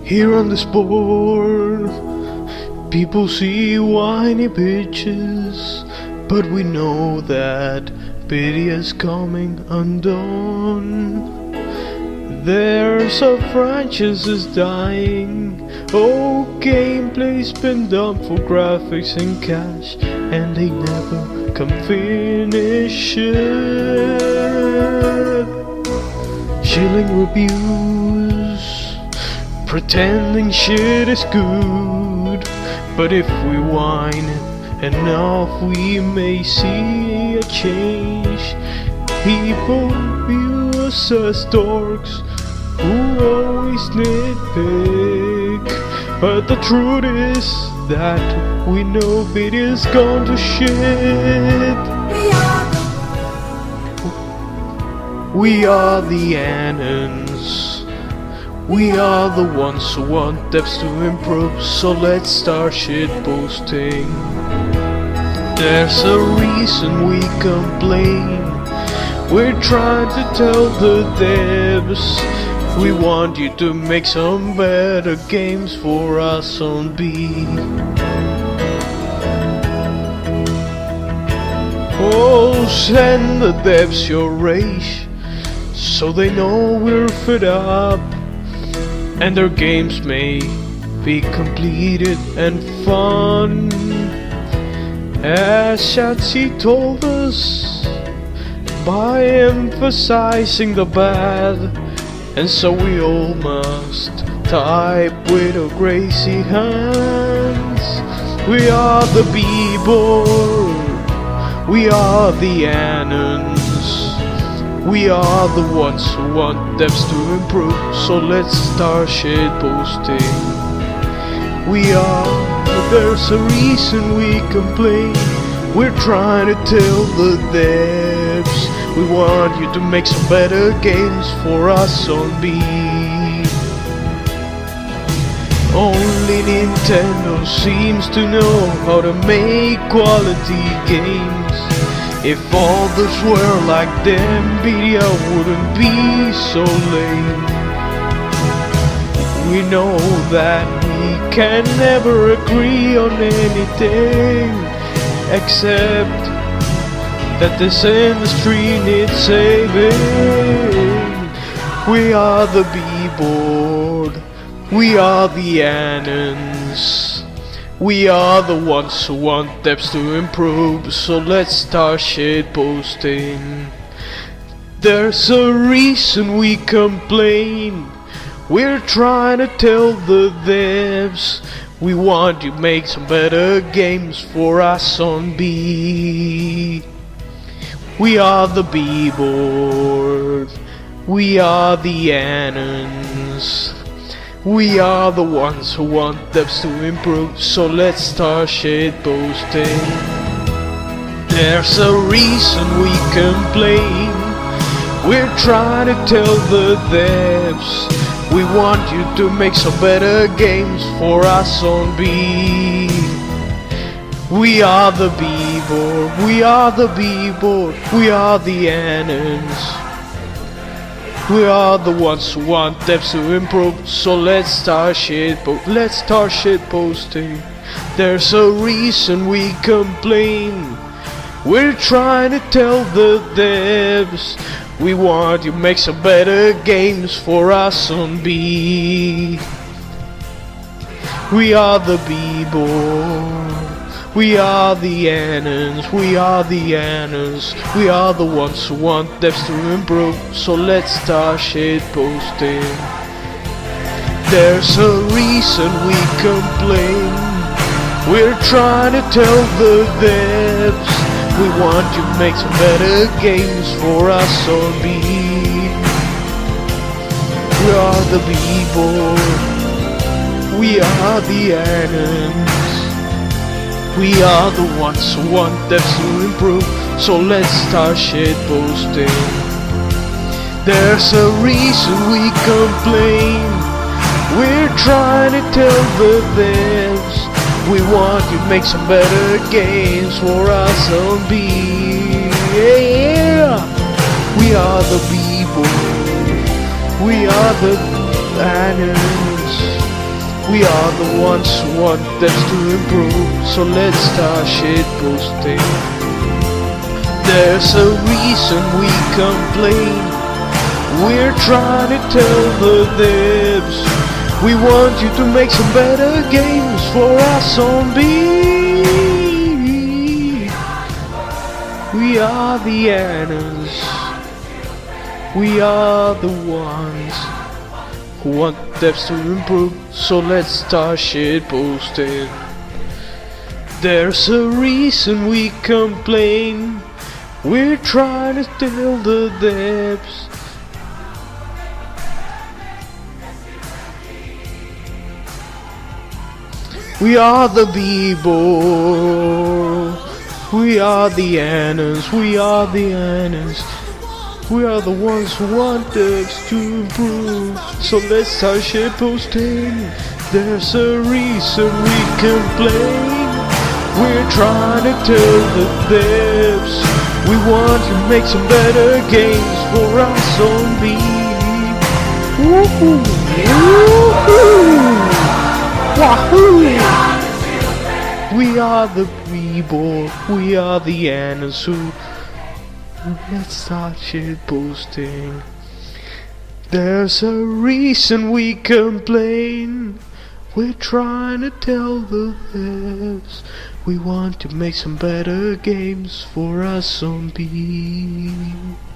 Here on this board, people see whiny bitches, but we know that pity is coming undone. Their self-righteous is dying. Oh, gameplay's been done for graphics and cash, and they never can finish it. Shilling reviews, pretending shit is good, but if we whine enough we may see a change. People view us as dorks who always nitpick, but the truth is that we know video's gone to shit. We are the Annons. We are the ones who want devs to improve, so let's start shit posting. There's a reason we complain. We're trying to tell the devs we want you to make some better games for us on B. Oh, send the devs your rage, so they know we're fed up, and their games may be completed and fun. As Shatsy told us, by emphasizing the bad, and so we all must type with our crazy hands. We are the B-board, we are the Annons. We are the ones who want devs to improve, so let's start shit posting. There's a reason we complain. We're trying to tell the devs we want you to make some better games for us on B. Only Nintendo seems to know how to make quality games. If all others were like them, video wouldn't be so lame. We know that we can never agree on anything, except that this industry needs saving. We are the B-board, we are the Annons. We are the ones who want devs to improve, so let's start shit posting. There's a reason we complain. We're trying to tell the devs we want you to make some better games for us on B. We are the B-board, we are the Annons. We are the ones who want devs to improve, so let's start shit posting. There's a reason we complain. We're trying to tell the devs we want you to make some better games for us on B. We are the B-board, we are the B-board, we are the Annons. We are the ones who want devs to improve, so let's start shit posting. There's a reason we complain. We're trying to tell the devs we want you to make some better games for us on B. We are the B-board, we are the Annons, we are the Annons. We are the ones who want devs to improve, so let's start shit posting. There's a reason we complain. We're trying to tell the devs we want you to make some better games for us on B. We are the B-board, we are the Annons. We are the ones who want devs to improve, so let's start shit posting. There's a reason we complain. We're trying to tell the devs we want you to make some better games for us on B. Yeah. We are the people, we are the Annons. We are the ones who want devs to improve, so let's start shit posting. There's a reason we complain. We're trying to tell the devs we want you to make some better games for our zombies. We are the annals. We are the ones who want devs to improve, so let's start shit posting. There's a reason we complain. We're trying to tell the devs we are the people. We are the annals. We are the annals. We are the ones who want devs to improve, so let's start shit posting. There's a reason we complain. We're trying to tell the devs we want to make some better games for our zombies. Woohoo! Woohoo! Wahoo! We are the people. We are the annals who. Let's start shit posting. There's a reason we complain. We're trying to tell the devs we want to make some better games for our zombies.